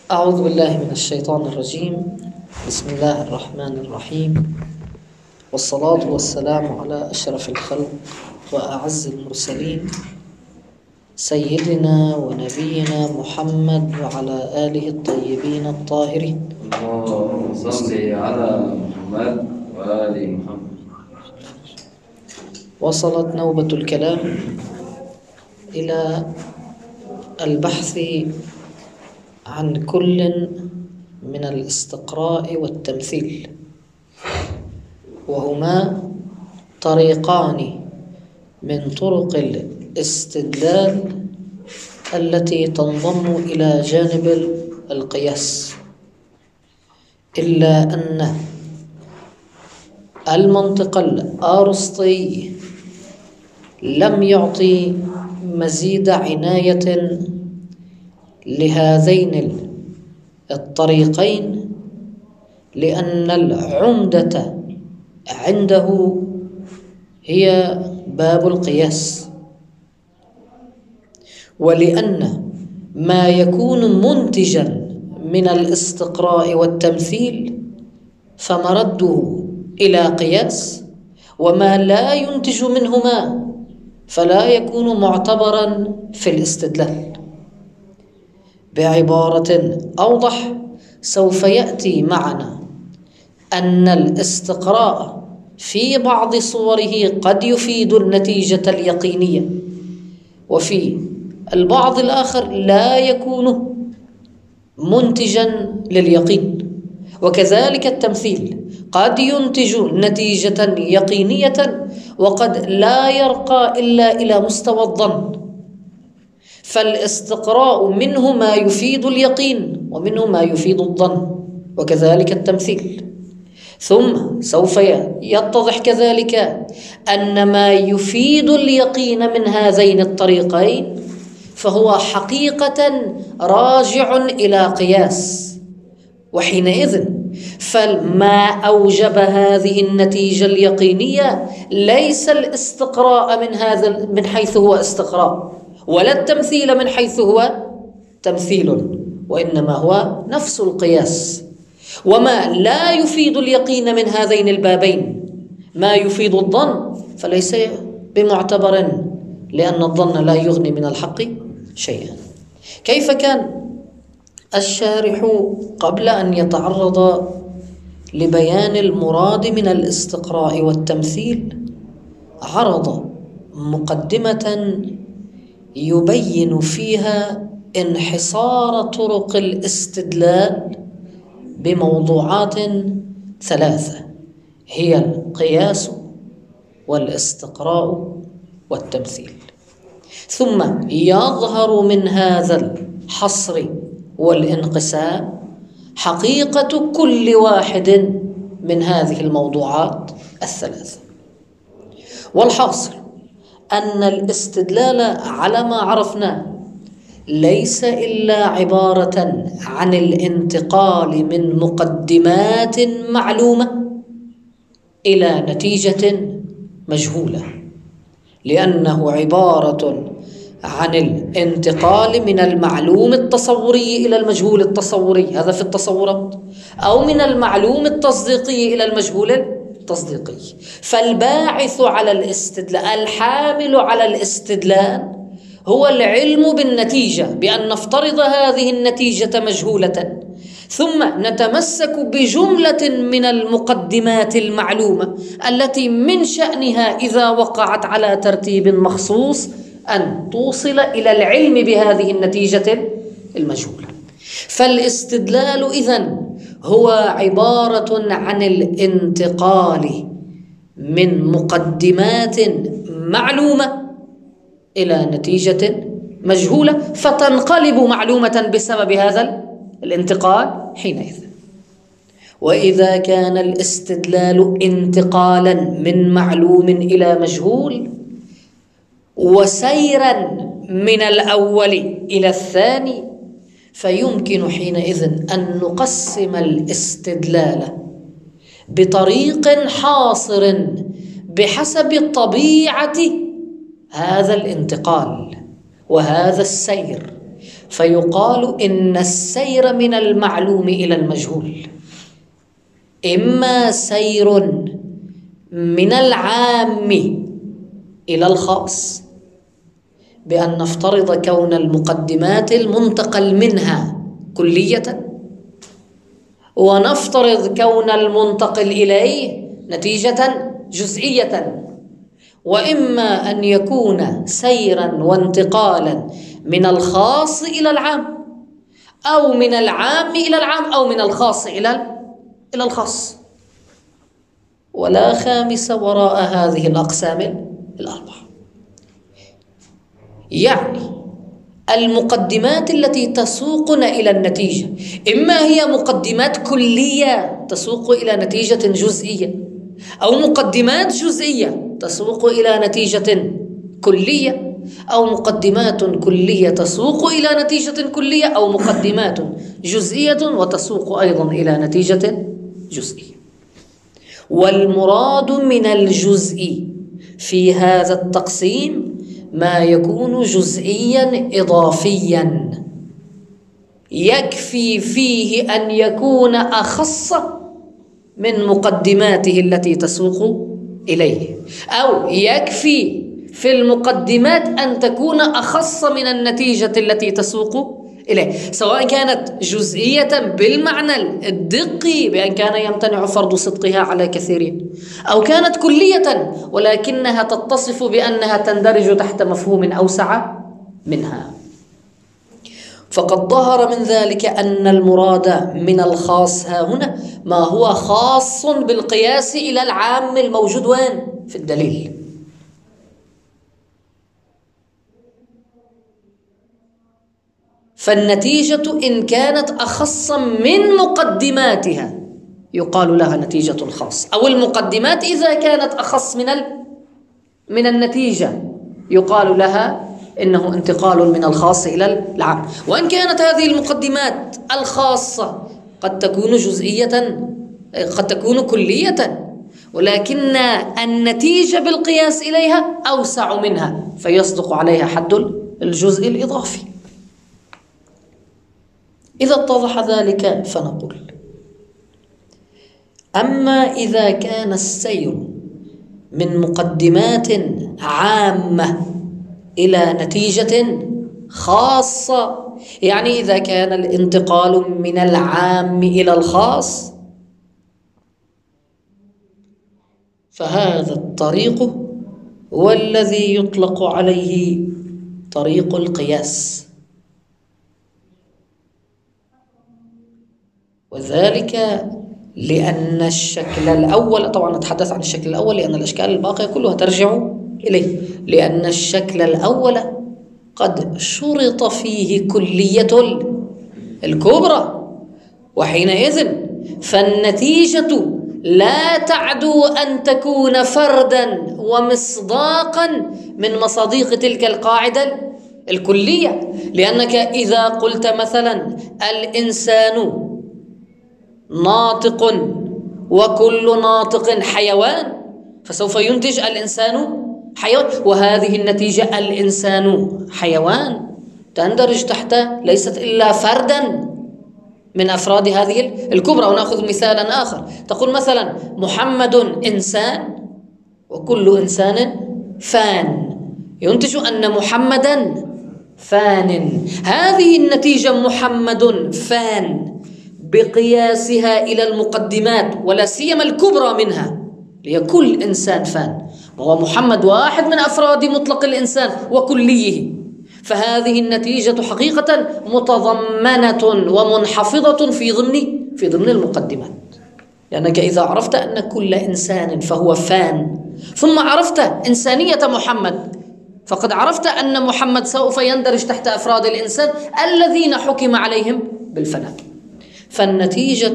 أعوذ بالله من الشيطان الرجيم. بسم الله الرحمن الرحيم، والصلاة والسلام على أشرف الخلق وأعز المرسلين سيدنا ونبينا محمد وعلى آله الطيبين الطاهرين. اللهم صل على محمد وآل محمد. وصلت نوبة الكلام إلى البحث عن كل من الاستقراء والتمثيل، وهما طريقان من طرق الاستدلال التي تنضم إلى جانب القياس، إلا أن المنطق الأرسطي لم يعطي مزيد عناية لهذين الطريقين، لأن العمدة عنده هي باب القياس، ولأن ما يكون منتجا من الاستقراء والتمثيل فمرده إلى قياس، وما لا ينتج منهما فلا يكون معتبرا في الاستدلال. بعبارة أوضح، سوف يأتي معنا أن الاستقراء في بعض صوره قد يفيد النتيجة اليقينية، وفي البعض الآخر لا يكون منتجا لليقين، وكذلك التمثيل قد ينتج نتيجة يقينية وقد لا يرقى إلا إلى مستوى الظن. فالاستقراء منه ما يفيد اليقين ومنه ما يفيد الظن، وكذلك التمثيل. ثم سوف يتضح كذلك أن ما يفيد اليقين من هذين الطريقين فهو حقيقة راجع إلى قياس، وحينئذ فما أوجب هذه النتيجة اليقينية ليس الاستقراء من حيث هو استقراء، ولا التمثيل من حيث هو تمثيل، وإنما هو نفس القياس. وما لا يفيد اليقين من هذين البابين ما يفيد الظن فليس بمعتبر، لأن الظن لا يغني من الحق شيئا. كيف كان الشارح قبل أن يتعرض لبيان المراد من الاستقراء والتمثيل عرض مقدمة يبين فيها انحصار طرق الاستدلال بموضوعات ثلاثة، هي القياس والاستقراء والتمثيل. ثم يظهر من هذا الحصر والانقسام حقيقة كل واحد من هذه الموضوعات الثلاثة. والحاصل أن الاستدلال على ما عرفناه ليس إلا عبارة عن الانتقال من مقدمات معلومة إلى نتيجة مجهولة، لأنه عبارة عن الانتقال من المعلوم التصوري إلى المجهول التصوري، هذا في التصورات، أو من المعلوم التصديقي إلى المجهول التصديقي. فالباعث على الاستدلال، الحامل على الاستدلال، هو العلم بالنتيجة، بأن نفترض هذه النتيجة مجهولة، ثم نتمسك بجملة من المقدمات المعلومة التي من شأنها إذا وقعت على ترتيب مخصوص أن توصل إلى العلم بهذه النتيجة المجهولة. فالاستدلال إذن هو عبارة عن الانتقال من مقدمات معلومة إلى نتيجة مجهولة، فتنقلب معلومة بسبب هذا الانتقال حينئذ. وإذا كان الاستدلال انتقالا من معلوم إلى مجهول وسيرا من الأول إلى الثاني، فيمكن حينئذ أن نقسم الاستدلال بطريق حاصر بحسب طبيعة هذا الانتقال وهذا السير، فيقال إن السير من المعلوم إلى المجهول إما سير من العام إلى الخاص، بأن نفترض كون المقدمات المنتقل منها كلية، ونفترض كون المنتقل إليه نتيجة جزئية، وإما أن يكون سيرا وانتقالا من الخاص إلى العام، أو من العام إلى العام، أو من الخاص إلى الخاص، ولا خامس وراء هذه الأقسام الأربعة. يعني المقدمات التي تسوقنا إلى النتيجة إما هي مقدمات كلية تسوق إلى نتيجة جزئية، أو مقدمات جزئية تسوق إلى نتيجة كلية، أو مقدمات كلية تسوق إلى نتيجة كلية، أو مقدمات جزئية وتسوق أيضا إلى نتيجة جزئية. والمراد من الجزء في هذا التقسيم ما يكون جزئيا إضافيا يكفي فيه أن يكون أخص من مقدماته التي تسوق إليه، أو يكفي في المقدمات أن تكون أخص من النتيجة التي تسوق إليه، سواء كانت جزئية بالمعنى الدقي بأن كان يمتنع فرض صدقها على كثيرين، أو كانت كلية ولكنها تتصف بأنها تندرج تحت مفهوم أوسع منها. فقد ظهر من ذلك أن المراد من الخاص ها هنا ما هو خاص بالقياس إلى العام الموجود وين؟ في الدليل. فالنتيجة إن كانت أخص من مقدماتها يقال لها نتيجة خاص، أو المقدمات إذا كانت أخص من النتيجة يقال لها إنه انتقال من الخاص إلى العام. وإن كانت هذه المقدمات الخاصة قد تكون جزئية، قد تكون كلية، ولكن النتيجة بالقياس إليها أوسع منها فيصدق عليها حد الجزء الإضافي. إذا اتضح ذلك فنقول: أما إذا كان السير من مقدمات عامة إلى نتيجة خاصة، يعني إذا كان الانتقال من العام إلى الخاص، فهذا الطريق هو الذي يطلق عليه طريق القياس، وذلك لأن الشكل الأول، طبعا نتحدث عن الشكل الأول لأن الأشكال الباقية كلها ترجع إليه، لأن الشكل الأول قد شرط فيه كلية الكبرى، وحينئذ فالنتيجة لا تعدو أن تكون فردا ومصداقا من مصاديق تلك القاعدة الكلية. لأنك إذا قلت مثلا الإنسان ناطق وكل ناطق حيوان، فسوف ينتج الإنسان حيوان، وهذه النتيجة الإنسان حيوان تندرج تحت ليست إلا فردا من أفراد هذه الكبرى. ونأخذ مثالا آخر، تقول مثلا محمد إنسان وكل إنسان فان، ينتج أن محمدا فان. هذه النتيجة محمد فان بقياسها إلى المقدمات ولا سيما الكبرى منها، هي كل إنسان فان، وهو محمد واحد من أفراد مطلق الإنسان وكليه، فهذه النتيجة حقيقة متضمنة ومنحفظة في ضمن المقدمات. لأنك إذا عرفت أن كل إنسان فهو فان، ثم عرفت إنسانية محمد، فقد عرفت أن محمد سوف يندرج تحت أفراد الإنسان الذين حكم عليهم بالفناء. فالنتيجة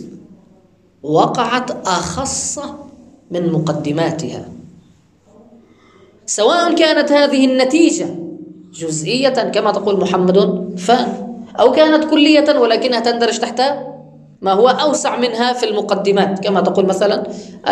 وقعت أخص من مقدماتها، سواء كانت هذه النتيجة جزئية كما تقول محمد فان، أو كانت كلية ولكنها تندرج تحت ما هو أوسع منها في المقدمات، كما تقول مثلا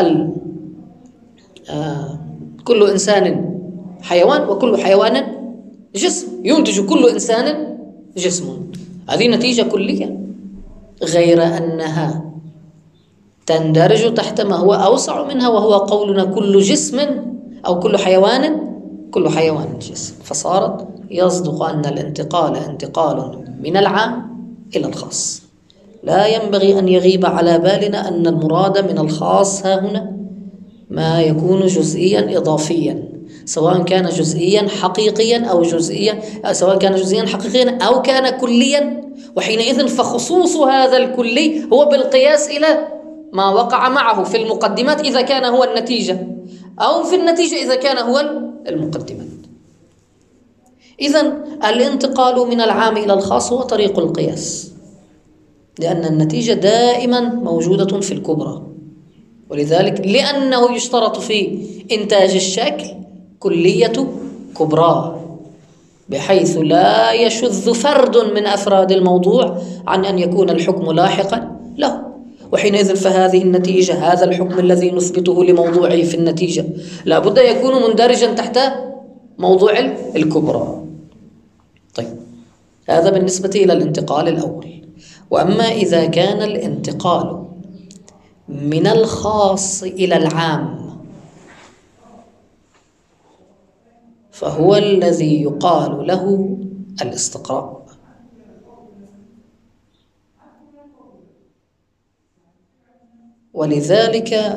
كل إنسان حيوان وكل حيوان جسم، ينتج كل إنسان جسم، هذه نتيجة كلية، غير أنها تندرج تحت ما هو أوسع منها، وهو قولنا كل جسم أو كل حيوان جسم. فصارت يصدق أن الانتقال انتقال من العام إلى الخاص. لا ينبغي أن يغيب على بالنا أن المراد من الخاص ها هنا ما يكون جزئيا إضافيا، سواء كان جزئيا حقيقيا أو أو كان كليا، وحينئذ فخصوص هذا الكلي هو بالقياس إلى ما وقع معه في المقدمات إذا كان هو النتيجة، أو في النتيجة إذا كان هو المقدمات. إذن الانتقال من العام إلى الخاص هو طريق القياس، لأن النتيجة دائما موجودة في الكبرى، ولذلك لأنه يشترط في إنتاج الشكل كلية كبرى، بحيث لا يشذ فرد من أفراد الموضوع عن أن يكون الحكم لاحقا له. وحينئذ فهذه النتيجة، هذا الحكم الذي نثبته لموضوعه في النتيجة، لا بد يكون مندرجا تحت موضوع الكبرى. طيب، هذا بالنسبة إلى الانتقال الأول. وأما إذا كان الانتقال من الخاص إلى العام فهو الذي يقال له الاستقراء. ولذلك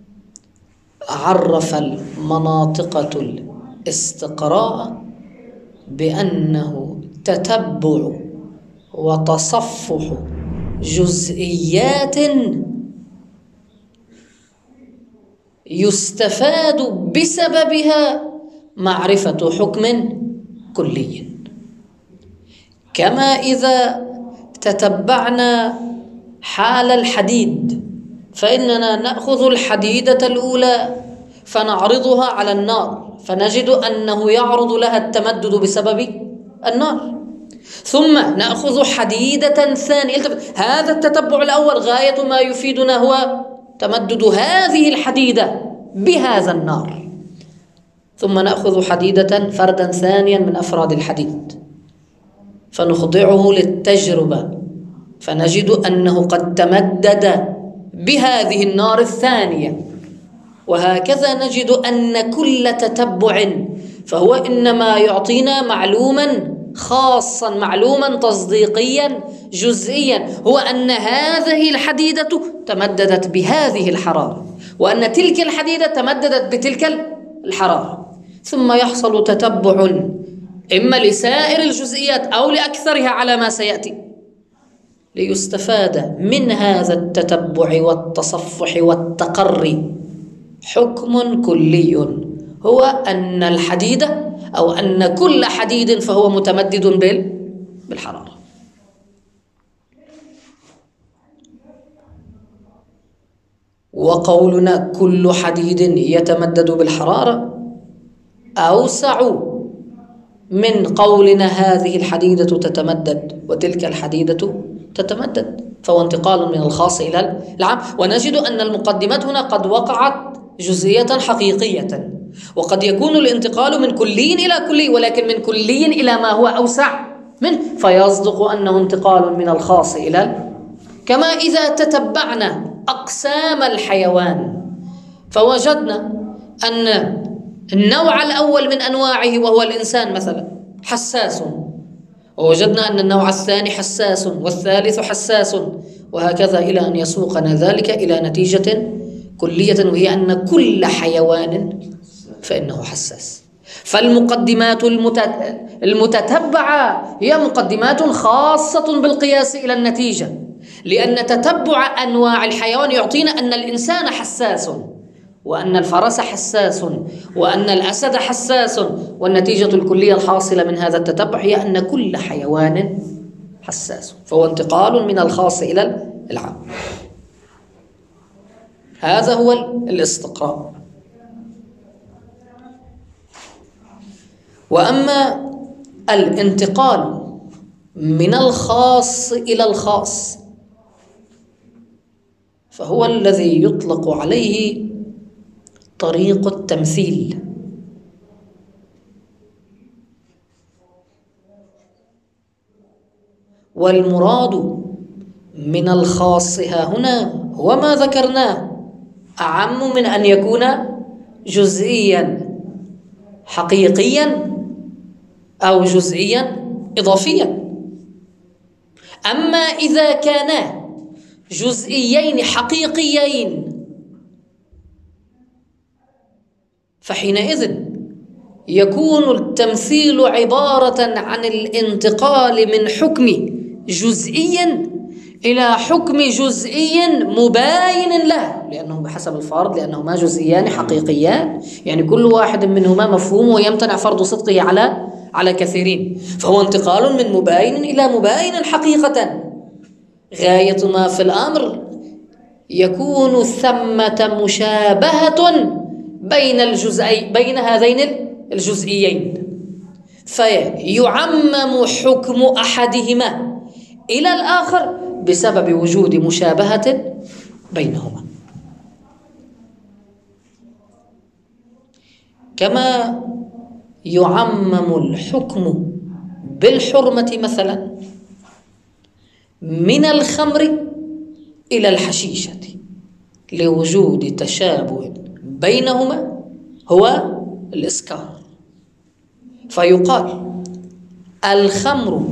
عرف المناطقة الاستقراء بأنه تتبع وتصفح جزئيات يستفاد بسببها معرفة حكم كلي، كما إذا تتبعنا حال الحديد فإننا نأخذ الحديدة الأولى فنعرضها على النار فنجد أنه يعرض لها التمدد بسبب النار، ثم نأخذ حديدة ثانية. هذا التتبع الأول غاية ما يفيدنا هو تمدد هذه الحديدة بهذا النار، ثم نأخذ حديدة فردا ثانيا من أفراد الحديد فنخضعه للتجربة فنجد أنه قد تمدد بهذه النار الثانية، وهكذا نجد أن كل تتبع فهو إنما يعطينا معلوما خاصا، معلوما تصديقيا جزئيا، هو أن هذه الحديدة تمددت بهذه الحرارة، وأن تلك الحديدة تمددت بتلك الحرارة، ثم يحصل تتبع إما لسائر الجزئيات أو لأكثرها على ما سيأتي، ليستفاد من هذا التتبع والتصفح والتقري حكم كلي، هو أن الحديدة أو أن كل حديد فهو متمدد بالحرارة. وقولنا كل حديد يتمدد بالحرارة أوسع من قولنا هذه الحديدة تتمدد وتلك الحديدة تتمدد، فهو انتقال من الخاص إلى العام. ونجد أن المقدمات هنا قد وقعت جزئية حقيقية، وقد يكون الانتقال من كلي إلى كلي، ولكن من كلي إلى ما هو أوسع منه، فيصدق أنه انتقال من الخاص إلى كما إذا تتبعنا أقسام الحيوان فوجدنا أن النوع الأول من أنواعه وهو الإنسان مثلا حساس، ووجدنا أن النوع الثاني حساس والثالث حساس، وهكذا إلى أن يسوقنا ذلك إلى نتيجة كلية، وهي أن كل حيوان فإنه حساس. فالمقدمات المتتبعة هي مقدمات خاصة بالقياس إلى النتيجة، لأن تتبع أنواع الحيوان يعطينا أن الإنسان حساس، وأن الفرس حساس، وأن الأسد حساس، والنتيجة الكلية الحاصلة من هذا التتبع هي أن كل حيوان حساس، فهو انتقال من الخاص إلى العام. هذا هو الاستقراء. وأما الانتقال من الخاص إلى الخاص فهو الذي يطلق عليه طريق التمثيل. والمراد من الخاص ها هنا هو ما ذكرناه، أعم من أن يكون جزئيا حقيقيا أو جزئيا إضافيا. أما إذا كانا جزئيين حقيقيين فحينئذ يكون التمثيل عبارة عن الانتقال من حكم جزئي إلى حكم جزئي مباين له، لأنه بحسب الفرض، لأنهما جزئيان حقيقيان، يعني كل واحد منهما مفهوم ويمتنع فرض صدقه على كثيرين، فهو انتقال من مباين إلى مباين حقيقة. غاية ما في الأمر يكون ثمة مشابهة بين هذين الجزئيين، فيعمم حكم أحدهما إلى الآخر بسبب وجود مشابهة بينهما. كما يعمم الحكم بالحرمة مثلا من الخمر إلى الحشيشة لوجود تشابه بينهما هو الإسكار، فيقال الخمر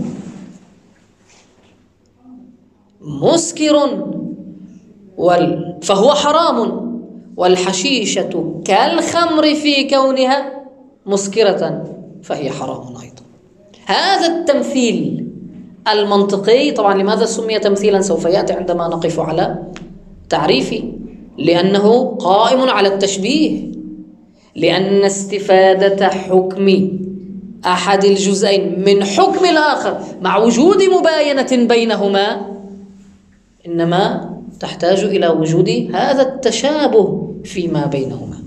مسكر فهو حرام، والحشيشة كالخمر في كونها مسكرة فهي حرام أيضا. هذا التمثيل المنطقي، طبعا لماذا سمي تمثيلا سوف يأتي عندما نقف على تعريفه، لأنه قائم على التشبيه، لأن استفادة حكم أحد الجزئين من حكم الآخر مع وجود مباينة بينهما إنما تحتاج إلى وجود هذا التشابه فيما بينهما،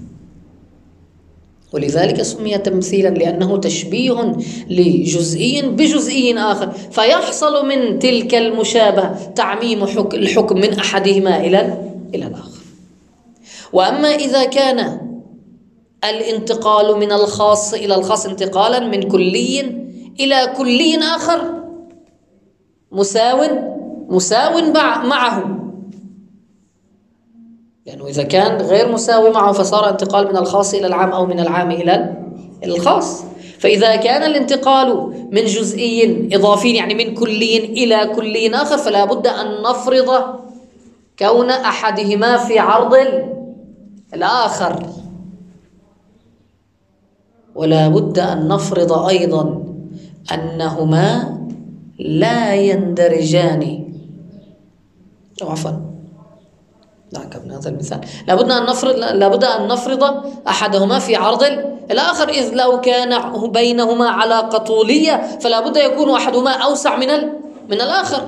ولذلك سمي تمثيلا لأنه تشبيه لجزئي بجزئي آخر، فيحصل من تلك المشابهة تعميم الحكم من أحدهما إلى الآخر. وأما إذا كان الانتقال من الخاص إلى الخاص انتقالا من كلي إلى كلي آخر مساو معه، لأنه إذا كان غير مساوي معه فصار انتقال من الخاص إلى العام أو من العام إلى الخاص. فإذا كان الانتقال من جزئي إضافي يعني من كلي إلى كلي آخر فلا بد أن نفرض كون أحدهما في عرض الآخر، ولا بد أن نفرض أيضا أنهما لا يندرجان. عفوا لا قبل هذا المثال لابد أن نفرض أحدهما في عرض الآخر، إذ لو كان بينهما علاقة طولية فلا بد يكون أحدهما أوسع من الآخر،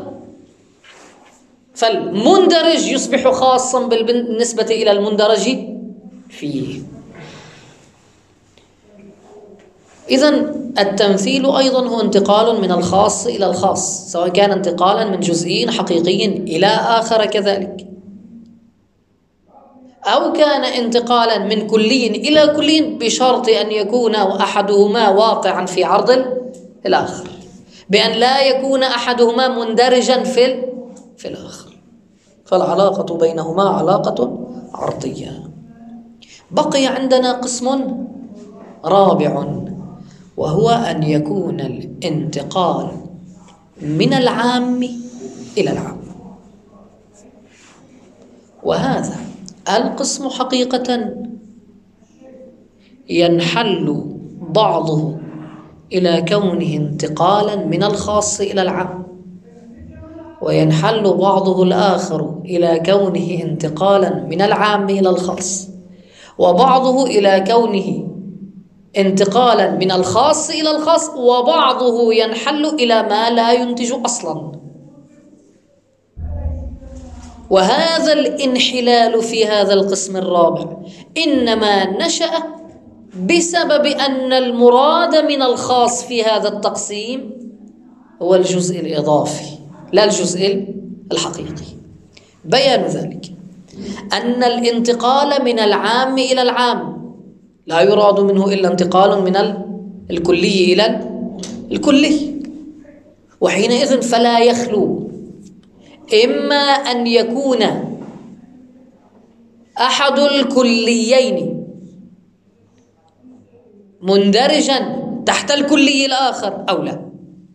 فالمندرج يصبح خاصا بالنسبة إلى المندرج فيه. إذن التمثيل أيضا هو انتقال من الخاص إلى الخاص، سواء كان انتقالا من جزئي حقيقي إلى آخر كذلك، أو كان انتقالا من كلي إلى كلي بشرط أن يكون أحدهما واقعا في عرض الآخر، بأن لا يكون أحدهما مندرجا في الآخر، فالعلاقة بينهما علاقة عرضية. بقي عندنا قسم رابع، وهو أن يكون الانتقال من العام إلى العام، وهذا القسم حقيقة ينحل بعضه إلى كونه انتقالا من الخاص إلى العام، وينحل بعضه الآخر إلى كونه انتقالا من العام إلى الخاص، وبعضه إلى كونه انتقالا من الخاص إلى الخاص، وبعضه ينحل إلى ما لا ينتج أصلا. وهذا الانحلال في هذا القسم الرابع إنما نشأ بسبب أن المراد من الخاص في هذا التقسيم هو الجزء الإضافي لا الجزء الحقيقي. بيان ذلك أن الانتقال من العام إلى العام لا يراد منه إلا انتقال من الكلي إلى الكلي، وحينئذ فلا يخلو إما أن يكون أحد الكليين مندرجا تحت الكلي الآخر أو لا،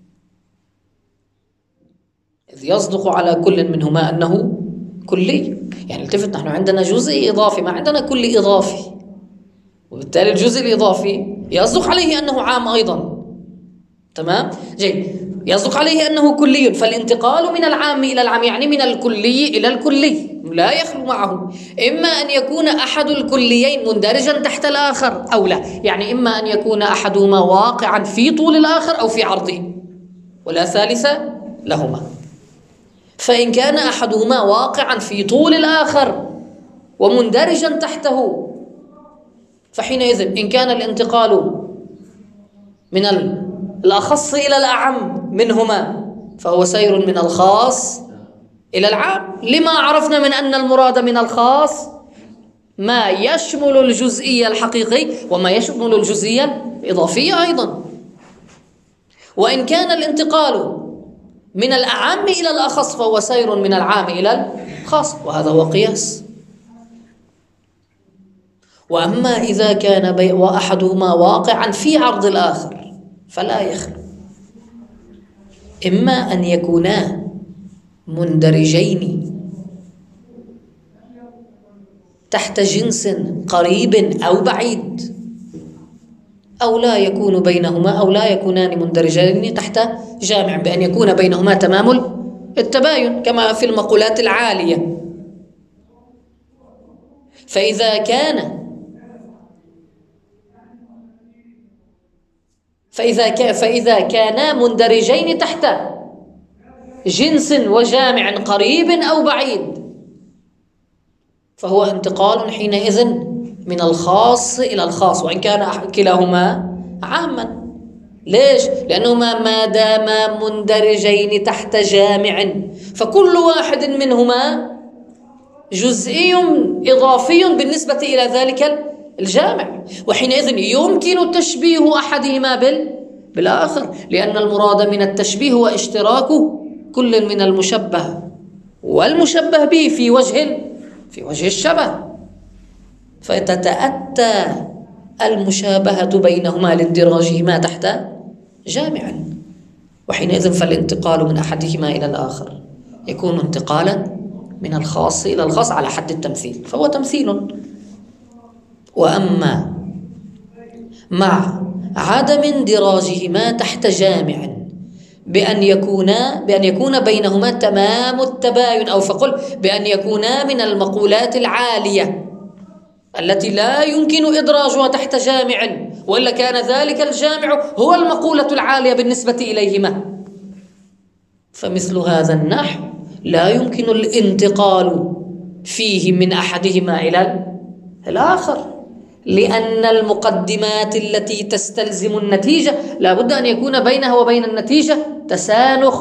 إذ يصدق على كل منهما أنه كلي. يعني التفت، نحن عندنا جزء إضافي، ما عندنا كلي إضافي، وبالتالي الجزء الإضافي يصدق عليه أنه عام أيضا. تمام؟ جيد. يصدق عليه أنه كلي، فالانتقال من العام إلى العام يعني من الكلي إلى الكلي لا يخلو معه إما أن يكون أحد الكليين مندرجا تحت الآخر أو لا، يعني إما أن يكون أحدهما واقعا في طول الآخر أو في عرضه، ولا ثالث لهما. فإن كان أحدهما واقعا في طول الآخر ومندرجا تحته، فحينئذ إن كان الانتقال من الأخص إلى الأعم منهما فهو سير من الخاص إلى العام، لما عرفنا من أن المراد من الخاص ما يشمل الجزئية الحقيقي وما يشمل الجزئية الإضافية أيضا. وإن كان الانتقال من الأعم إلى الأخص فهو سير من العام إلى الخاص، وهذا هو قياس. وأما إذا كان وأحدهما واقعا في عرض الآخر فلا يخلو إما أن يكونا مندرجين تحت جنس قريب أو بعيد، أو لا يكون بينهما، أو لا يكونان مندرجين تحت جامع، بأن يكون بينهما تمام التباين كما في المقولات العالية. فإذا كانا مندرجين تحت جنس وجامع قريب أو بعيد فهو انتقال حينئذ من الخاص إلى الخاص، وإن كان كلاهما عاما. ليش؟ لأنهما ما داما مندرجين تحت جامع فكل واحد منهما جزئي إضافي بالنسبة إلى ذلك الجامع، وحينئذ يمكن تشبيه أحدهما بالآخر، لأن المراد من التشبيه هو اشتراك كل من المشبه والمشبه به في وجه الشبه، فتتأتى المشابهة بينهما لاندراجهما تحت جامع، وحينئذ فالانتقال من أحدهما إلى الآخر يكون انتقالا من الخاص إلى الخاص على حد التمثيل، فهو تمثيل. وأما مع عدم اندراجهما تحت جامع بأن يكون بينهما تمام التباين، أو فقل بأن يكونا من المقولات العالية التي لا يمكن إدراجها تحت جامع، وإلا كان ذلك الجامع هو المقولة العالية بالنسبة إليهما، فمثل هذا النحو لا يمكن الانتقال فيه من أحدهما إلى الآخر، لأن المقدمات التي تستلزم النتيجة لا بد أن يكون بينها وبين النتيجة تسانخ،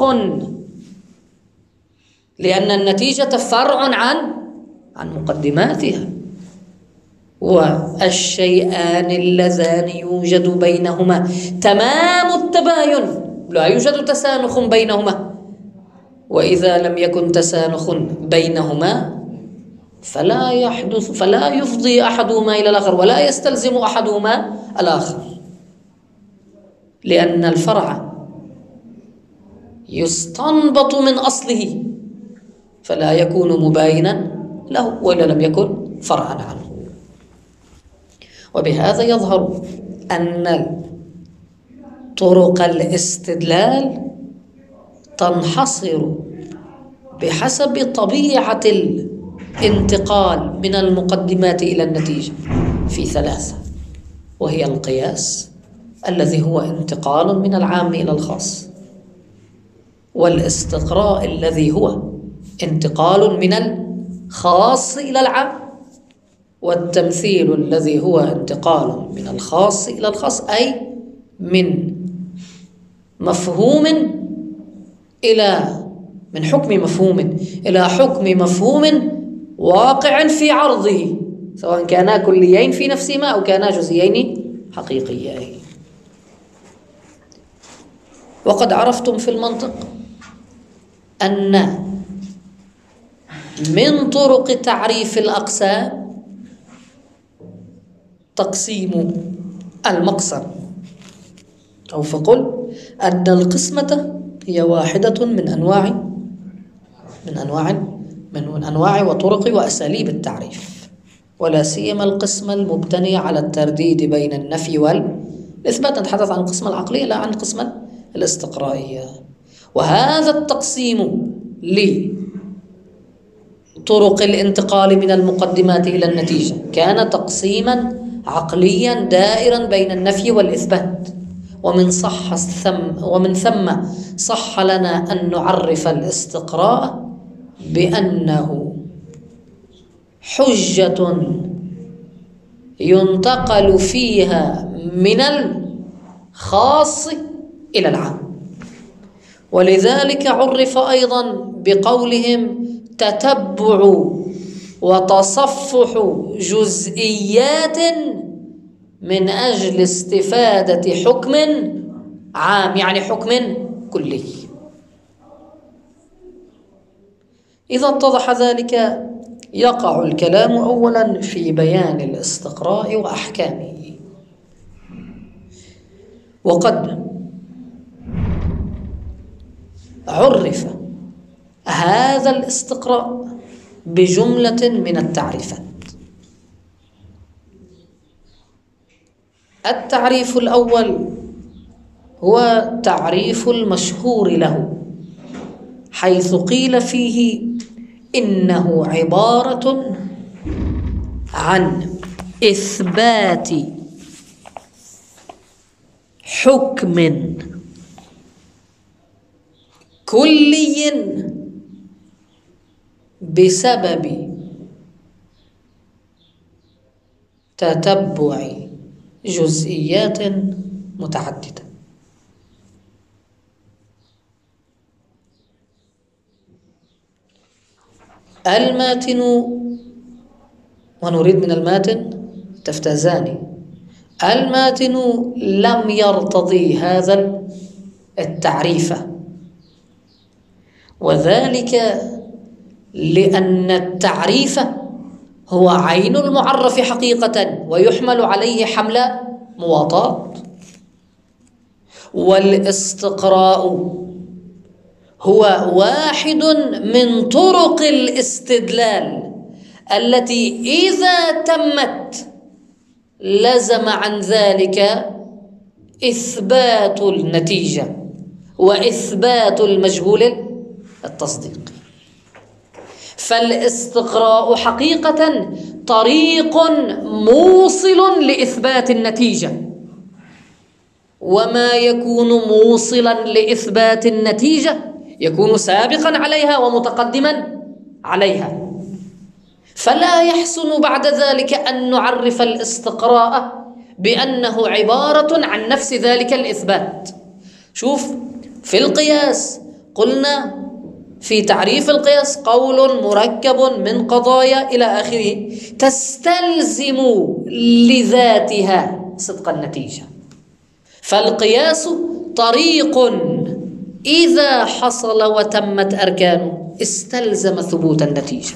لأن النتيجة فرع عن مقدماتها. والشيئان اللذان يوجد بينهما تمام التباين لا يوجد تسانخ بينهما، وإذا لم يكن تسانخ بينهما فلا يفضي أحدهما إلى الآخر ولا يستلزم أحدهما الآخر، لأن الفرع يستنبط من أصله فلا يكون مباينا له وإلا لم يكن فرعا عنه. وبهذا يظهر أن طرق الاستدلال تنحصر بحسب طبيعة الانتقال من المقدمات إلى النتيجة في ثلاثة، وهي القياس الذي هو انتقال من العام إلى الخاص، والاستقراء الذي هو انتقال من الخاص إلى العام، والتمثيل الذي هو انتقال من الخاص إلى الخاص، أي من حكم مفهوم إلى حكم مفهوم واقع في عرضه، سواء كانا كليين في نفسهما أو كانا جزئيين حقيقيين. وقد عرفتم في المنطق أن من طرق تعريف الأقسام تقسيم المقسم، أو فقل أن القسمة هي واحدة من أنواع وطرق وأساليب التعريف، ولا سيما القسمة المبتنية على الترديد بين النفي والإثبات. نتحدث عن القسمة العقلية لا عن القسمة الاستقرائية. وهذا التقسيم لطرق الانتقال من المقدمات إلى النتيجة كان تقسيما عقليا دائرا بين النفي والإثبات، ومن ثم صح لنا أن نعرف الاستقراء بأنه حجة ينتقل فيها من الخاص إلى العام. ولذلك عرف أيضا بقولهم تتبع وتصفح جزئيات من أجل استفادة حكم عام، يعني حكم كلي. إذا اتضح ذلك يقع الكلام أولا في بيان الاستقراء وأحكامه. وقد عرف هذا الاستقراء بجملة من التعريفات. التعريف الأول هو تعريف المشهور له، حيث قيل فيه إنه عبارة عن إثبات حكم كلي بسبب تتبع جزئيات متعددة. الماتن، ونريد من الماتن تفتازان، الماتن لم يرتضي هذا التعريف، وذلك لأن التعريف هو عين المعرف حقيقة ويحمل عليه حمل مواطاة، والاستقراء هو واحد من طرق الاستدلال التي إذا تمت لزم عن ذلك إثبات النتيجة وإثبات المجهول التصديقي. فالاستقراء حقيقة طريق موصل لإثبات النتيجة، وما يكون موصلا لإثبات النتيجة يكون سابقا عليها ومتقدما عليها. فلا يحسن بعد ذلك أن نعرف الاستقراء بأنه عبارة عن نفس ذلك الإثبات. شوف، في القياس قلنا في تعريف القياس قول مركب من قضايا إلى آخره تستلزم لذاتها صدق النتيجة. فالقياس طريق إذا حصل وتمت أركانه استلزم ثبوت النتيجة.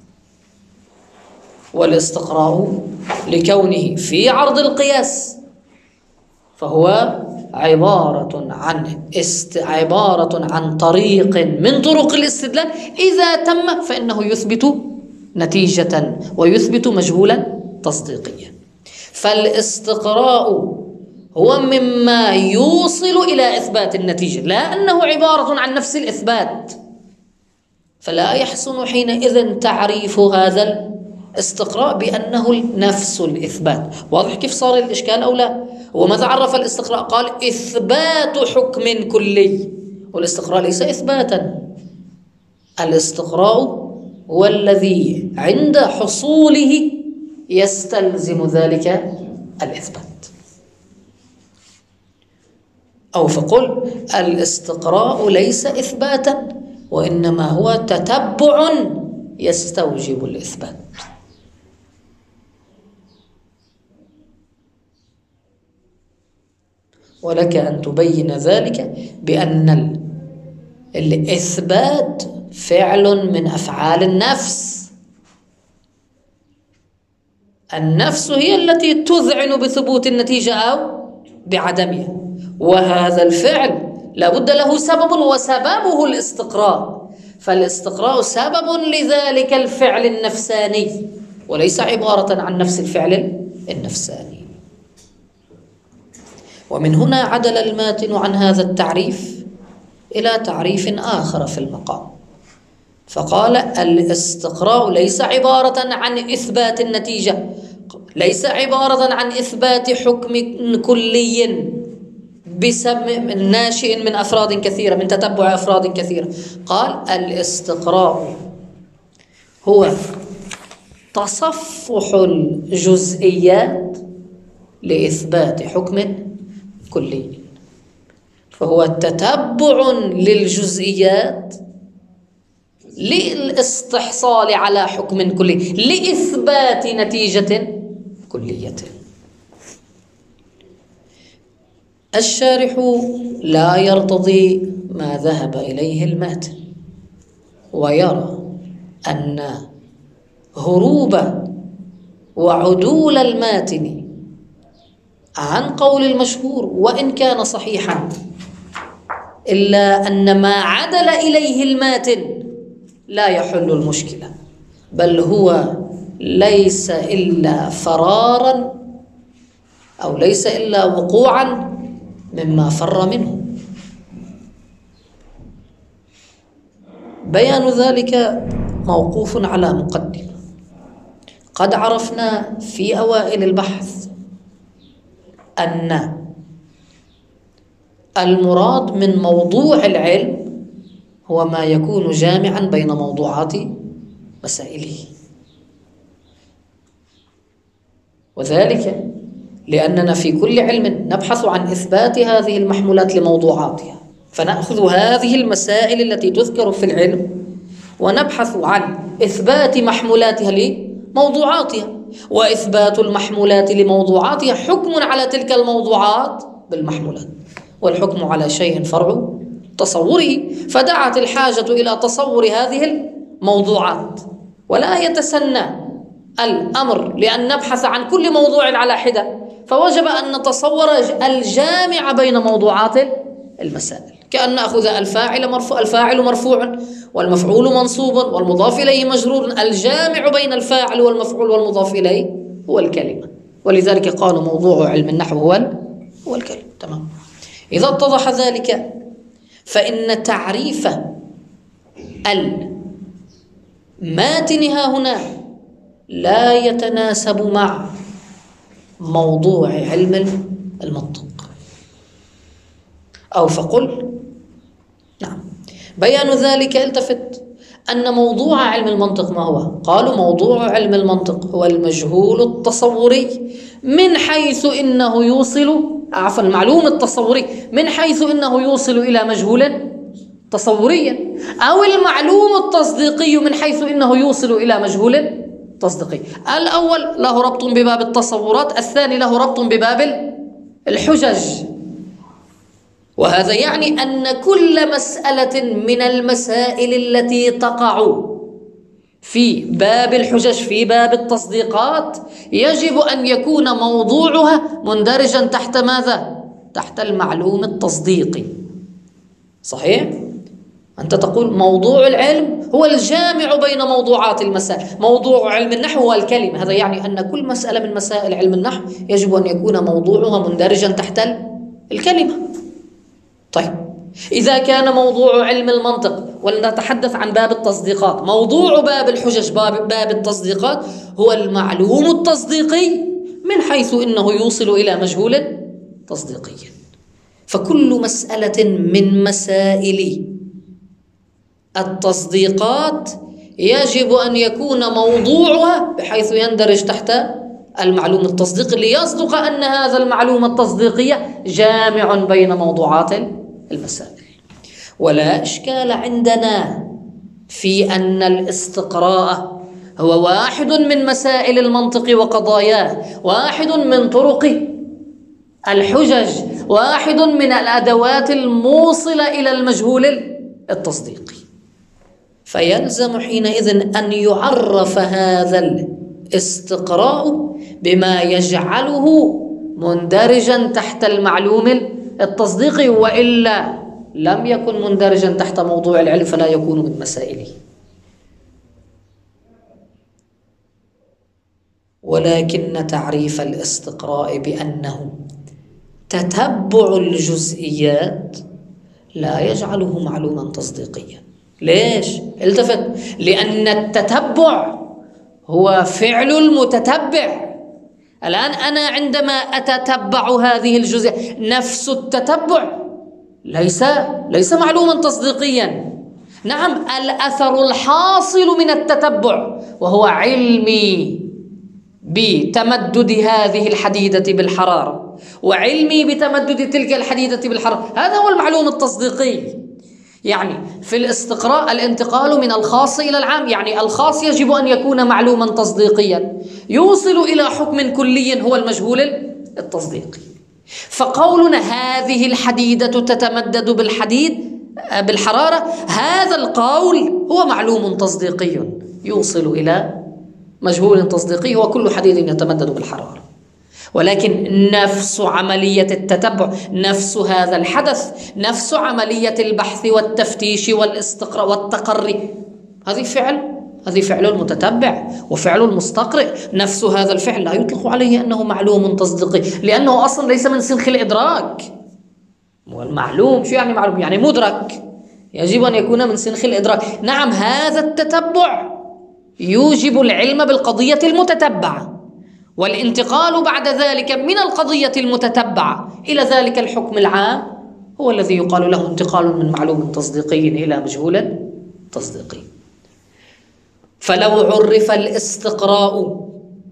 والاستقراء لكونه في عرض القياس فهو عبارة عن طريق من طرق الاستدلال إذا تم فإنه يثبت نتيجة ويثبت مجهولا تصديقيا. فالاستقراء هو مما يوصل إلى إثبات النتيجة، لا أنه عبارة عن نفس الإثبات. فلا يحسن حينئذ تعريف هذا الاستقراء بأنه نفس الإثبات. واضح كيف صار الإشكال أو لا؟ وماذا عرف الاستقراء؟ قال إثبات حكم كلي، والاستقراء ليس إثباتا. الاستقراء هو الذي عند حصوله يستلزم ذلك الإثبات. أو فقل الاستقراء ليس إثباتا، وإنما هو تتبع يستوجب الإثبات. ولك أن تبين ذلك بأن الإثبات فعل من أفعال النفس. النفس هي التي تذعن بثبوت النتيجة أو بعدمها، وهذا الفعل لابد له سبب، وسببه الاستقراء، فالاستقراء سبب لذلك الفعل النفساني وليس عبارة عن نفس الفعل النفساني. ومن هنا عدل الماتن عن هذا التعريف إلى تعريف آخر في المقام، فقال الاستقراء ليس عبارة عن إثبات النتيجة، ليس عبارة عن إثبات حكم كلي ناشئ من أفراد كثيرة، من تتبع أفراد كثيرة. قال الاستقراء هو تصفح الجزئيات لإثبات حكم كلي، فهو تتبع للجزئيات للاستحصال على حكم كلي، لإثبات نتيجة كلية. الشارح لا يرتضي ما ذهب إليه الماتن، ويرى أن هروب وعدول الماتن عن قول المشهور وإن كان صحيحا، إلا أن ما عدل إليه الماتن لا يحل المشكلة، بل هو ليس إلا فرارا أو ليس إلا وقوعا مما فر منه. بيان ذلك موقوف على مقدمة. قد عرفنا في أوائل البحث أن المراد من موضوع العلم هو ما يكون جامعا بين موضوعات مسائله، وذلك لأننا في كل علم نبحث عن إثبات هذه المحمولات لموضوعاتها، فنأخذ هذه المسائل التي تذكر في العلم ونبحث عن إثبات محمولاتها لموضوعاتها، وإثبات المحمولات لموضوعاتها حكم على تلك الموضوعات بالمحمولات، والحكم على شيء فرع تصوره، فدعت الحاجة إلى تصور هذه الموضوعات، ولا يتسنى الأمر لأن نبحث عن كل موضوع على حدة، فوجب أن نتصور الجامع بين موضوعات المسائل، كأن نأخذ الفاعل مرفوع والمفعول منصوب والمضاف إليه مجرور، الجامع بين الفاعل والمفعول والمضاف إليه هو الكلمة، ولذلك قالوا موضوع علم النحو هو الكلمة. تمام. إذا اتضح ذلك فإن تعريف الماتن ها هنا لا يتناسب مع موضوع علم المنطق، أو فقل نعم. بيان ذلك التفت أن موضوع علم المنطق ما هو؟ قالوا موضوع علم المنطق هو المجهول التصوري من حيث إنه يوصل المعلوم التصوري من حيث إنه يوصل إلى مجهول تصوريا، أو المعلوم التصديقي من حيث إنه يوصل إلى مجهول تصديقي. الأول له ربط بباب التصورات، الثاني له ربط بباب الحجج، وهذا يعني أن كل مسألة من المسائل التي تقع في باب الحجج في باب التصديقات يجب أن يكون موضوعها مندرجا تحت ماذا؟ تحت المعلوم التصديقي. صحيح؟ أنت تقول موضوع العلم هو الجامع بين موضوعات المسائل، موضوع علم النحو هو الكلمة، هذا يعني أن كل مسألة من مسائل علم النحو يجب أن يكون موضوعها مندرجا تحت الكلمة. طيب، إذا كان موضوع علم المنطق، ولنتحدث عن باب التصديقات، موضوع باب الحجج باب التصديقات هو المعلوم التصديقي من حيث إنه يوصل إلى مجهول تصديقي. فكل مسألة من مسائل التصديقات يجب أن يكون موضوعها بحيث يندرج تحت المعلوم التصديقي ليصدق أن هذا المعلوم التصديقي جامع بين موضوعات المسائل. ولا إشكال عندنا في أن الاستقراء هو واحد من مسائل المنطق وقضاياه، واحد من طرق الحجج واحد من الأدوات الموصلة إلى المجهول التصديقي. فيلزم حينئذ أن يعرف هذا الاستقراء بما يجعله مندرجا تحت المعلوم التصديقي، وإلا لم يكن مندرجا تحت موضوع العلم فلا يكون من مسائله. ولكن تعريف الاستقراء بأنه تتبع الجزئيات لا يجعله معلوما تصديقيا. ليش؟ التفت، لأن التتبع هو فعل المتتبع. الآن أنا عندما أتتبع هذه الجزئيات نفس التتبع ليس معلوما تصديقيا. نعم، الأثر الحاصل من التتبع وهو علمي بتمدد هذه الحديدة بالحرارة وعلمي بتمدد تلك الحديدة بالحرارة، هذا هو المعلوم التصديقي. يعني في الاستقراء الانتقال من الخاص إلى العام، يعني الخاص يجب أن يكون معلوما تصديقيا يوصل إلى حكم كلي هو المجهول التصديقي. فقولنا هذه الحديدة تتمدد بالحرارة، هذا القول هو معلوم تصديقي يوصل إلى مجهول تصديقي هو كل حديد يتمدد بالحرارة. ولكن نفس عملية التتبع، نفس هذا الحدث، نفس عملية البحث والتفتيش والاستقراء والتقري، هذه فعل المتتبع وفعل المستقرئ. نفس هذا الفعل لا يطلق عليه أنه معلوم تصديقي، لأنه أصلا ليس من سنخ الإدراك. والمعلوم شو يعني معلوم؟ يعني مدرك، يجب أن يكون من سنخ الإدراك. نعم، هذا التتبع يوجب العلم بالقضية المتتبعة، والانتقال بعد ذلك من القضية المتتبعة إلى ذلك الحكم العام هو الذي يقال له انتقال من معلوم تصديقي إلى مجهول تصديقي. فلو عرف الاستقراء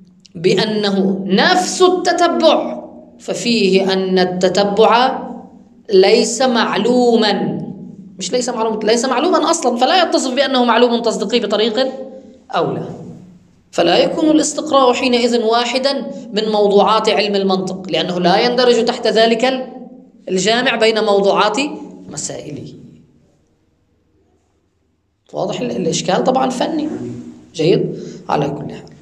بأنه نفس التتبع ففيه أن التتبع ليس معلوما، ليس معلوما أصلا، فلا يتصف بأنه معلوم تصديقي بطريق أولى. فلا يكون الاستقراء حينئذ واحدا من موضوعات علم المنطق، لأنه لا يندرج تحت ذلك الجامع بين موضوعات مسائله. واضح الإشكال؟ طبعا فني جيد على كل حال.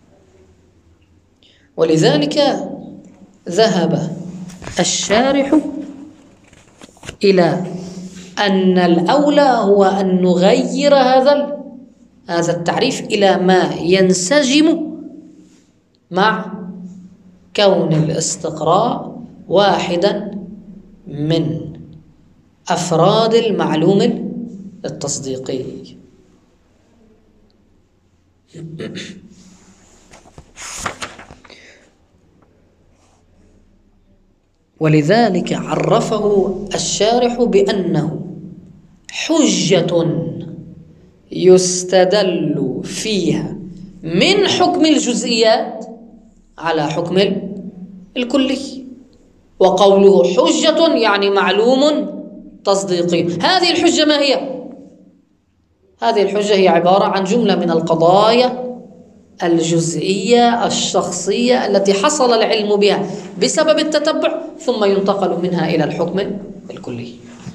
ولذلك ذهب الشارح إلى أن الأولى هو أن نغير هذا التعريف إلى ما ينسجم مع كون الاستقراء واحدا من أفراد المعلوم التصديقي. ولذلك عرفه الشارح بأنه حجة يستدل فيها من حكم الجزئيات على حكم الكلي. وقوله حجة يعني معلوم تصديقي. هذه الحجة ما هي؟ هذه الحجة هي عبارة عن جملة من القضايا الجزئية الشخصية التي حصل العلم بها بسبب التتبع ثم ينتقل منها إلى الحكم الكلي.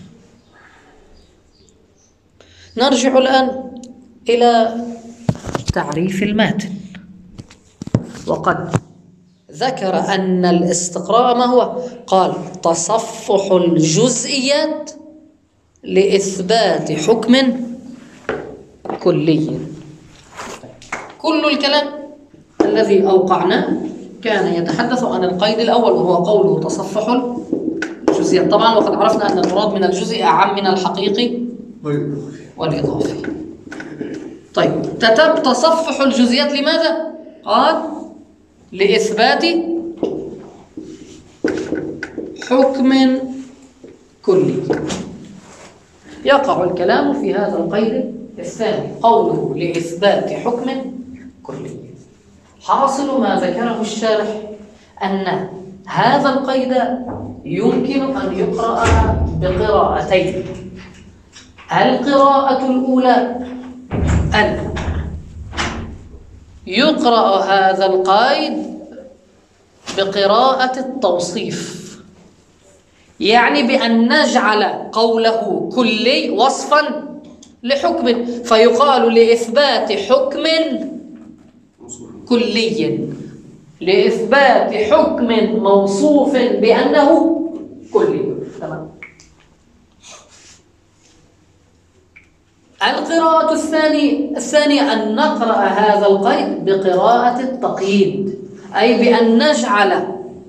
نرجع الآن إلى تعريف الماتن. وقد ذكر أن الاستقراء ما هو؟ قال تصفح الجزئيات لإثبات حكم كلي. كل الكلام الذي أوقعناه كان يتحدث عن القيد الأول وهو قوله تصفح الجزئيات. طبعا وقد عرفنا أن المراد من الجزء أعم من الحقيقي والإضافي. طيب، تصفح الجزئيات لماذا؟ قال لإثبات حكم كلي. يقع الكلام في هذا القيد الثاني، قوله لإثبات حكم كلي. حاصل ما ذكره الشارح أن هذا القيد يمكن أن يقرأ بقراءتين. القراءة الأولى أن يقرأ هذا القيد بقراءة التوصيف، يعني بأن نجعل قوله كلي وصفا لحكم، فيقال لإثبات حكم كلي، لإثبات حكم موصوف بأنه كلي. تمام. القراءة الثانية أن نقرأ هذا القيد بقراءة التقييد، أي بأن نجعل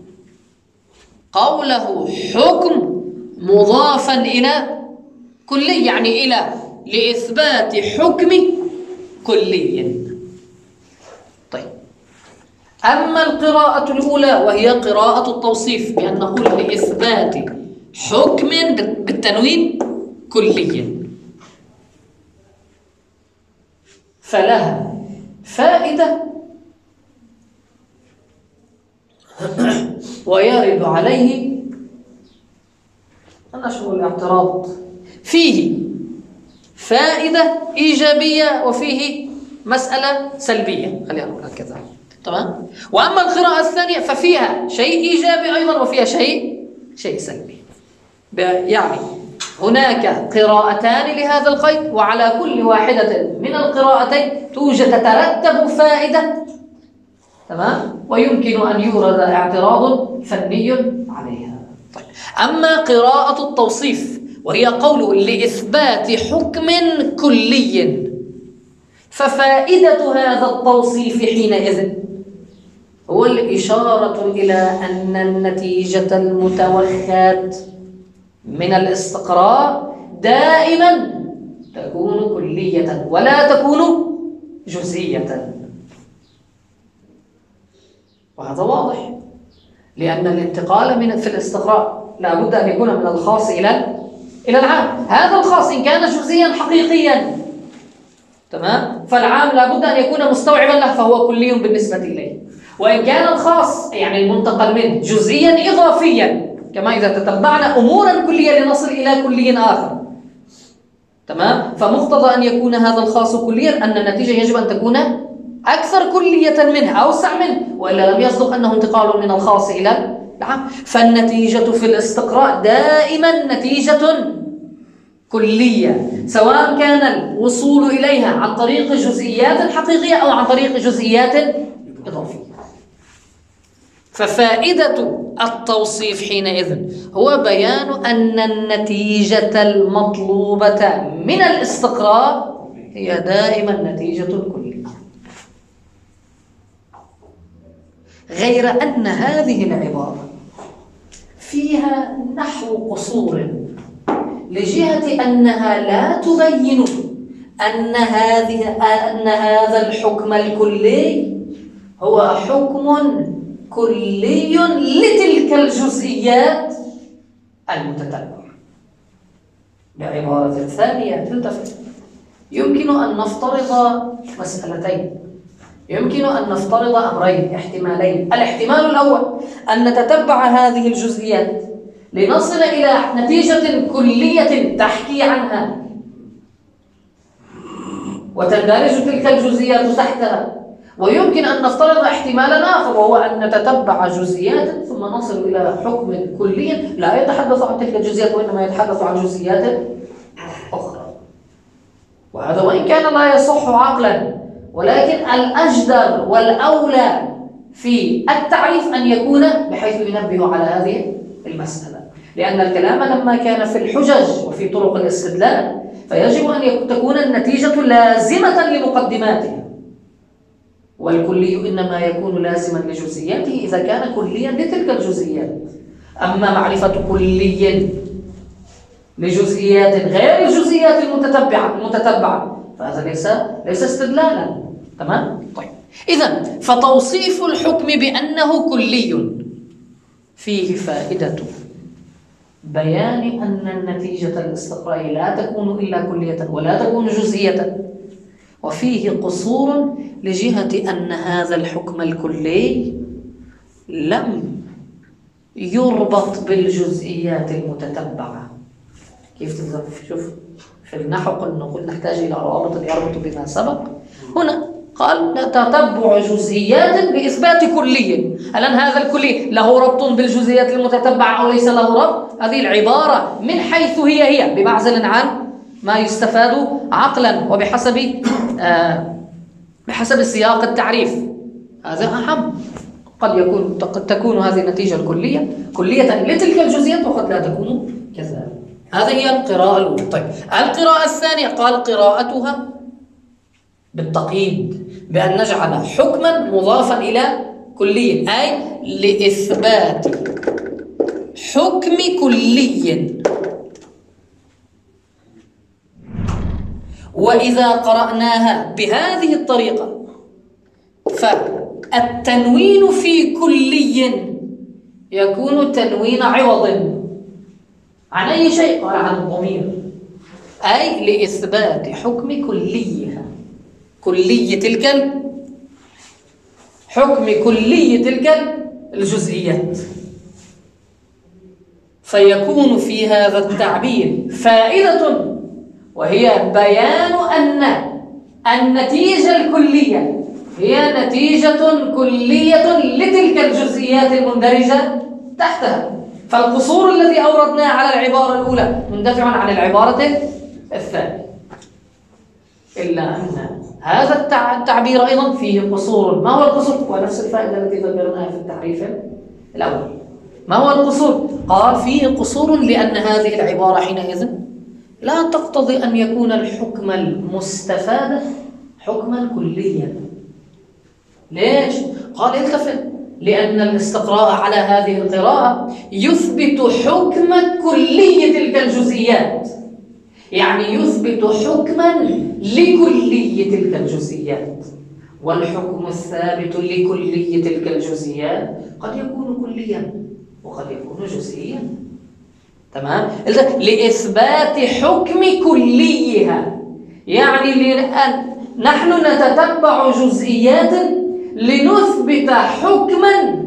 قوله حكم مضافا إلى كلي، يعني إلى لإثبات حكم كلي. طيب، أما القراءة الأولى وهي قراءة التوصيف، بأن نقول لإثبات حكم بالتنوين كلي، فلها فائدة ويرد عليه نشر الاعتراض، فيه فائدة إيجابية وفيه مسألة سلبية، خلينا نقول هكذا. تمام. وأما القراءة الثانية ففيها شيء إيجابي أيضا وفيها شيء سلبي. يعني هناك قراءتان لهذا القيد، وعلى كل واحدة من القراءتين تترتب فائدة. تمام. ويمكن أن يورد اعتراض فني عليها. طيب. أما قراءة التوصيف وهي قول لإثبات حكم كلي، ففائدة هذا التوصيف حينئذ هو الإشارة إلى أن النتيجة المتوخاة من الاستقراء دائما تكون كلية ولا تكون جزئية. وهذا واضح، لأن الانتقال في الاستقراء لا بد أن يكون من الخاص إلى العام. هذا الخاص إن كان جزئيا حقيقيا، تمام، فالعام لا بد أن يكون مستوعبا له، فهو كلي بالنسبة إليه. وإن كان الخاص يعني المنتقل منه جزئيا إضافيا، كما إذا تتبعنا أمورا كلية لنصل إلى كلي آخر، تمام، فمقتضى أن يكون هذا الخاص كليا أن النتيجة يجب أن تكون أكثر كلية منه، أوسع منه، وإلا لم يصدق أنه انتقال من الخاص إلى العام. فالنتيجة في الاستقراء دائما نتيجة كلية، سواء كان الوصول إليها عن طريق جزئيات حقيقية أو عن طريق جزئيات إضافية. ففائدة التوصيف حينئذ هو بيان أن النتيجة المطلوبة من الاستقراء هي دائما نتيجة كلية، غير أن هذه العبارة فيها نحو قصور، لجهة أنها لا تبين أن هذا الحكم الكلي هو حكم كلي لتلك الجزئيات المتتبعة. بعبارة ثانية تلتفت، يمكن أن نفترض مسألتين، يمكن أن نفترض أمرين احتمالين. الاحتمال الأول أن نتتبع هذه الجزئيات لنصل إلى نتيجة كلية تحكي عنها وتندرج تلك الجزئيات تحتها. ويمكن أن نفترض احتمالا آخر، وهو أن نتتبع جزئيات ثم نصل إلى حكم كلي لا يتحدث عن تلك الجزئيات وإنما يتحدث عن جزئيات أخرى. وهذا وإن كان لا يصح عقلا، ولكن الأجدر والأولى في التعريف أن يكون بحيث ينبه على هذه المسألة، لأن الكلام لما كان في الحجج وفي طرق الاستدلال فيجب أن تكون النتيجة لازمة لمقدماتها، والكلي إنما يكون لازما لجزئياته إذا كان كليا لتلك الجزئيات. أما معرفة كلي لجزئيات غير الجزئيات المتتبعة فهذا ليس استدلالا. تمام؟ طيب، إذن فتوصيف الحكم بأنه كلي فيه فائدة بيان أن النتيجة الاستقراء لا تكون إلا كلية ولا تكون جزئية، وفيه قصور لجهة أن هذا الحكم الكلي لم يربط بالجزئيات المتتبعة. كيف شوف في النحو قلنا نحتاج إلى رابط يربط بما سبق. هنا قال لا تتبع جزئيات بإثبات كلية. الآن هذا الكلي له ربط بالجزئيات المتتبعة أو ليس له ربط؟ هذه العبارة من حيث هي بمعزل عن ما يستفاد عقلا وبحسب بحسب سياق التعريف. هذا أهم. قد تكون هذه النتيجة الكلية كلية لتلك الجزئيات وقد لا تكون كذلك. هذه هي القراءة الأولى. طيب القراءة الثانية قال قراءتها بالتقييد بأن نجعل حكما مضافا إلى كلي، أي لإثبات حكم كلي. وإذا قرأناها بهذه الطريقة فالتنوين في كلي يكون تنوين عوض عن أي شيء؟ قال عن الضمير، أي لإثبات حكم كليها، حكم كلية تلك الجزئيات. فيكون في هذا التعبير فائدة، وهي بيان أن النتيجة الكلية هي نتيجة كلية لتلك الجزئيات المندرجة تحتها. فالقصور الذي أوردناه على العبارة الأولى مندفع عن العبارة الثانية، إلا أن هذا التعبير أيضا فيه قصور. ما هو القصور؟ هو نفس الفائدة التي ذكرناها في التعريف الأول. ما هو القصور؟ قال فيه قصور لأن هذه العبارة حينئذ لا تقتضي أن يكون الحكم المستفاد حكما كليا. ليش؟ قال التفت، لأن الاستقراء على هذه القراءة يثبت حكم كلية تلك الجزئيات، يعني يثبت حكما لكلية تلك الجزئيات. والحكم الثابت لكلية تلك الجزئيات قد يكون كليا وقد يكون جزئيا. تمام؟ لإثبات حكم كليها، يعني لأن نحن نتتبع جزئيات لنثبت حكما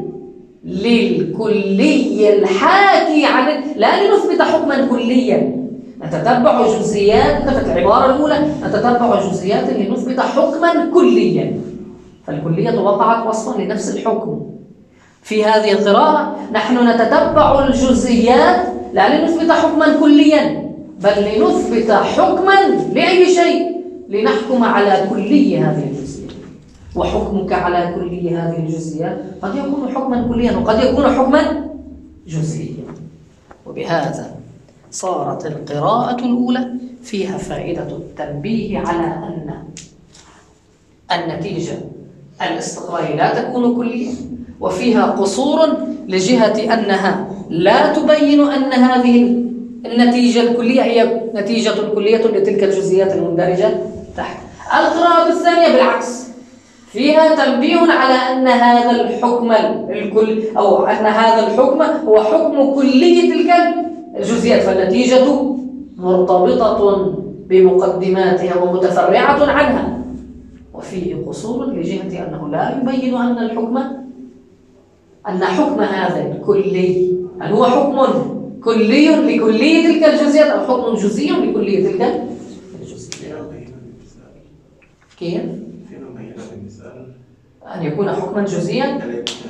للكلي الحاكي عن، لا لنثبت حكما كليا. نتتبع جزئيات في العبارة الأولى، نتتبع جزئيات لنثبت حكما كليا، فالكلية وقعت وصفا لنفس الحكم. في هذه القراءة نحن نتتبع الجزئيات لا لنثبت حكما كليا، بل لنثبت حكما لأي شيء، لنحكم على كلي هذه الجزئيات. وحكمك على كلي هذه الجزئيات قد يكون حكما كليا وقد يكون حكما جزئيا. وبهذا صارت القراءة الأولى فيها فائدة التنبيه على أن النتيجة الاستقرائية لا تكون كلية، وفيها قصور لجهة أنها لا تبين أن هذه النتيجة الكلية هي نتيجة كلية لتلك الجزئيات المندرجة تحت. القراءة الثانية بالعكس، فيها تنبيه على أن هذا الحكم الكل أو أن هذا الحكم هو حكم كلية تلك الجزئيات، فالنتيجة مرتبطة بمقدماتها ومتفرعة عنها. وفيه قصور لجهة أنه لا يبين أن حكم هذا الكلي هل هو حكم كلي لكلية تلك الجزئيات أو حكم جزئي لكلية تلك الجزئيات. كيف؟ أن يكون حكما جزئيا.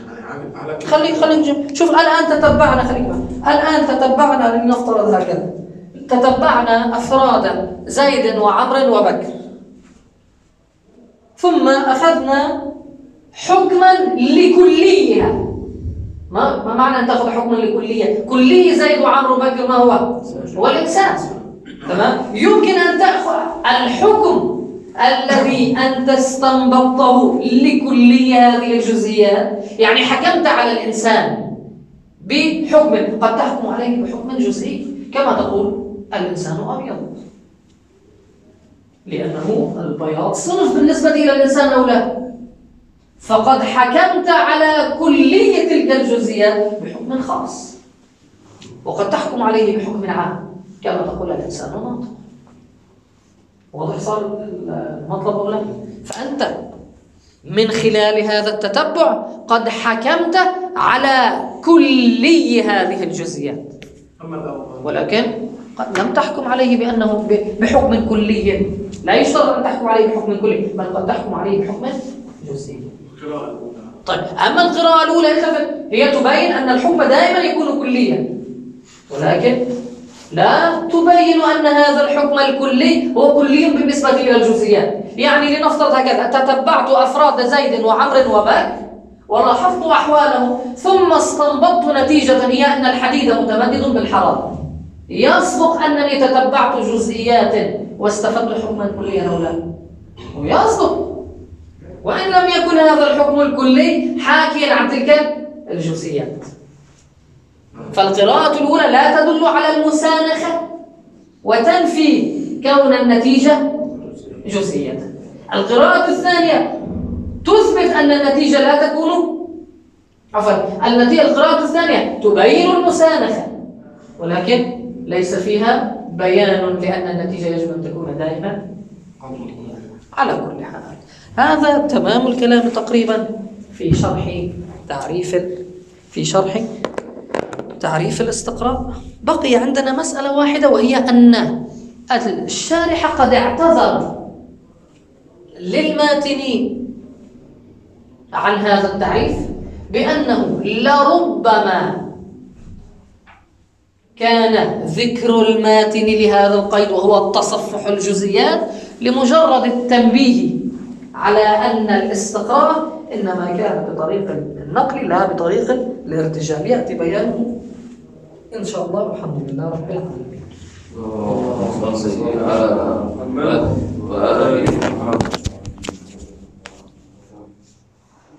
خليك شوف الآن تتبعنا، الآن تتبعنا، لنفترض هكذا، تتبعنا أفراد زيد وعمر وبكر، ثم أخذنا حكما لكليها. ما معنى أن تأخذ حكما لكلية؟ كلي زيد وعمر وبكر ما هو؟ هو الإنسان. تمام؟ يمكن أن تأخذ الحكم الذي أنت استنبطته لكلي هذه الجزئيات، يعني حكمت على الإنسان بحكم، قد تحكم عليه بحكم جزئي، كما تقول الإنسان أبيض لأنه البياض صنف بالنسبة إلى الإنسان أو لا، فقد حكمت على كلية تلك الجزئيات بحكم خاص، وقد تحكم عليه بحكم عام كما تقول الإنسان ناطق. واضح صار المطلب أو لا؟ فأنت من خلال هذا التتبع قد حكمت على كلي هذه الجزئيات، ولكن قد لم تحكم عليه بأنه بحكم كلي، لا يشترط أن تحكم عليه بحكم كلي، بل قد تحكم عليه بحكم جزئي. طيب، أما القراءة الأولى هي تبين أن الحكم دائما يكون كليا، ولكن لا تبين أن هذا الحكم الكلي هو كلي بالنسبة إلى الجزئيات. يعني لنفترض هكذا: تتبعت أفراد زيد وعمر وبكر ولاحظت أحواله، ثم استنبطت نتيجة هي أن الحديد متمدد بالحرارة. يصدق أنني تتبعت جزئيات واستفدت حكما كليا أو لا؟ ويصدق، وإن لم يكن هذا الحكم الكلي حاكيا عن تلك الجزئيات. فالقراءة الأولى لا تدل على المسانخة وتنفي كون النتيجة جزئية. القراءة الثانية تثبت أن النتيجة لا تكون القراءة الثانية تبين المسانخة، ولكن ليس فيها بيان لأن النتيجة يجب أن تكون دائما. على كل حال، هذا تمام الكلام تقريبا في شرح تعريف الاستقراء. بقي عندنا مسألة واحدة، وهي أن الشارح قد اعتذر للماتن عن هذا التعريف بأنه لربما كان ذكر الماتن لهذا القيد وهو التصفح الجزئيات لمجرد التنبيه على أن الاستقراء إنما كان بطريق النقل لا بطريق الارتجال. يأتي بيانه إن شاء الله، والحمد لله رب العالمين.